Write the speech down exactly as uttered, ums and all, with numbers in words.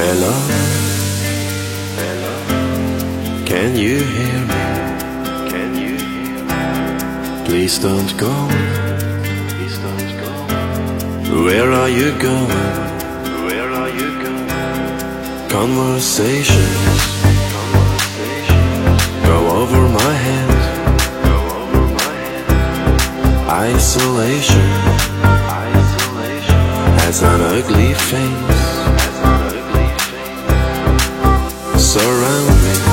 Hello, hello. Can you hear me? Can you hear me? Please don't go. Please don't go. Where are you going? Where are you going? Conversations, conversations go over my head. Go over my head. Isolation, isolation has an ugly face. Surround me.